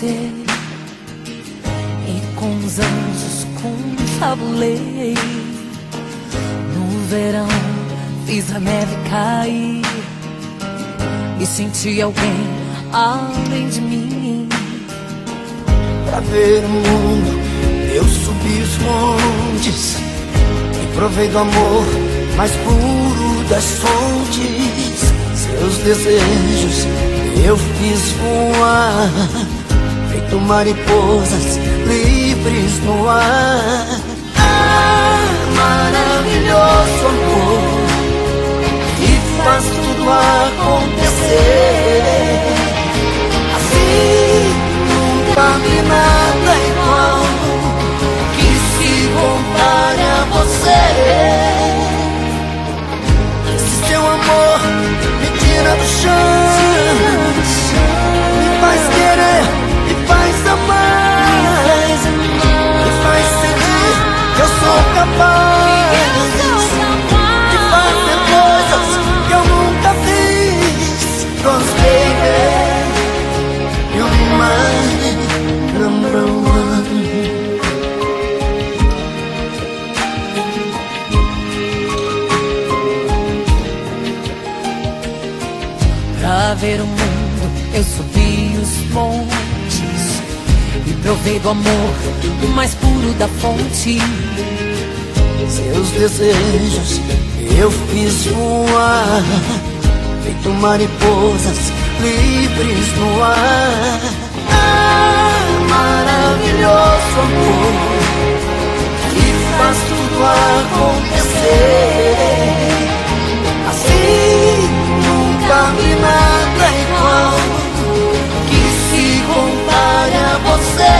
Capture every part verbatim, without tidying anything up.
você e com os anjos confabulei. No verão fiz a neve cair e senti alguém além de mim. Pra ver o mundo eu subi os montes e provei do amor mais puro das fontes. Seus desejos eu fiz voar, feito mariposas livres no ar. Ah, maravilhoso amor que faz tudo acontecer. Assim nunca vi nada igual que se compare a você. Esse seu amor me tira do chão, me faz querer, me faz amar, me faz sentir que eu sou capaz de fazer coisas que eu nunca fiz. 'Cause baby, you're my number one. Pra ver o mundo eu subi os montes e provei do amor o mais puro da fonte. Seus desejos eu fiz voar, feito mariposas livres no ar. Ah, maravilhoso amor que faz tudo acontecer. Assim nunca vi nada igual que se compare a você.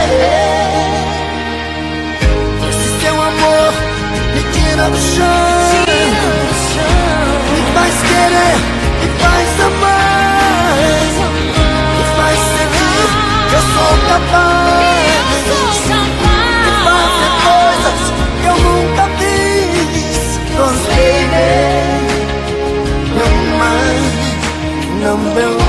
Esse seu amor me tira do chão, me faz querer, me faz amar, me faz sentir que eu sou capaz de fazer coisas que eu nunca fiz. 'Cause baby, you're my number one.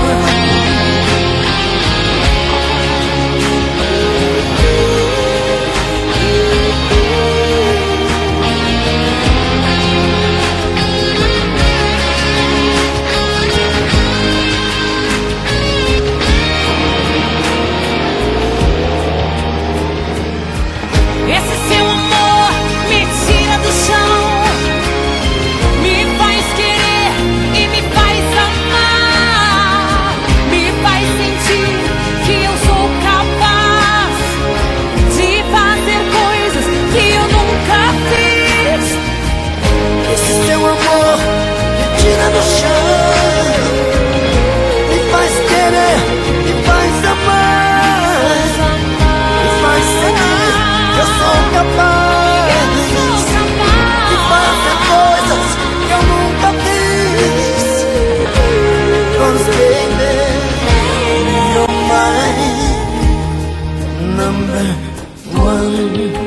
Esse seu amor me tira do chão, me faz querer e me faz amar, me faz sentir que eu sou capaz de fazer coisas que eu nunca fiz. Esse seu amor me tira do chão, me faz querer, me faz amar, me faz sentir que eu sou capaz de fazer coisas que eu nunca fiz. 'Cause baby, you're my number one.